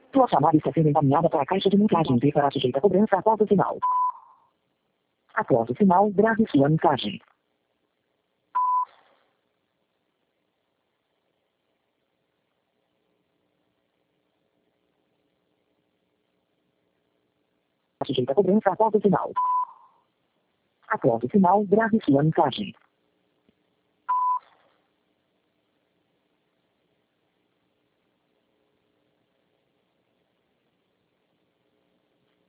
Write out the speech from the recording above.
Sua chamada está sendo encaminhada para a caixa de mensagem e será sujeita a cobrança após o sinal. Após o sinal, grave sua mensagem. Sujeita a cobrança após o sinal. Após o sinal, grave sua mensagem.